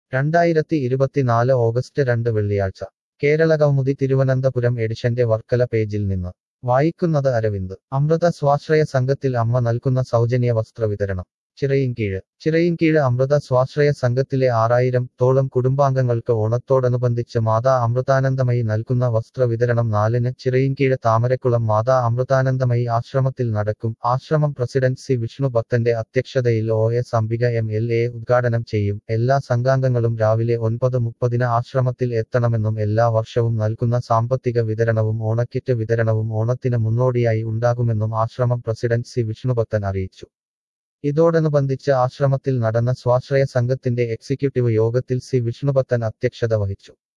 2024 August 2 വെള്ളിയാഴ്ച കേരളകൗമുദി തിരുവനന്തപുരം എഡിഷന്റെ വർക്കല പേജിൽ നിന്ന് വായിക്കുന്നത് അരവിന്ദ്. അമൃത സ്വാശ്രയ സംഘത്തിൽ അമ്മ നൽകുന്ന സൗജന്യ വസ്ത്രവിതരണം. ചിറയിൻകീഴ് അമൃത സ്വാശ്രയ സംഘത്തിലെ 6000-തോളം കുടുംബാംഗങ്ങൾക്ക് ഓണത്തോടനുബന്ധിച്ച് മാതാ അമൃതാനന്ദമയി നൽകുന്ന വസ്ത്രവിതരണം 4-ന് ചിറയിൻകീഴ് താമരക്കുളം മാതാ അമൃതാനന്ദമയി ആശ്രമത്തിൽ നടക്കും. ആശ്രമം പ്രസിഡന്റ് സി വിഷ്ണുഭക്തന്റെ അധ്യക്ഷതയിൽ OS അംബിക MLA ഉദ്ഘാടനം ചെയ്യും. എല്ലാ സംഘാംഗങ്ങളും രാവിലെ 9:30-ന് ആശ്രമത്തിൽ എത്തണമെന്നും എല്ലാ വർഷവും നൽകുന്ന സാമ്പത്തിക വിതരണവും ഓണക്കിറ്റ് വിതരണവും ഓണത്തിന് മുന്നോടിയായി ഉണ്ടാകുമെന്നും ആശ്രമം പ്രസിഡന്റ് സി വിഷ്ണുഭക്തൻ അറിയിച്ചു. ഇതോടനുബന്ധിച്ച് ആശ്രമത്തിൽ നടന്ന സ്വാശ്രയ സംഘത്തിന്റെ എക്സിക്യൂട്ടീവ് യോഗത്തിൽ സി വിഷ്ണുഭക്തൻ അധ്യക്ഷത വഹിച്ചു.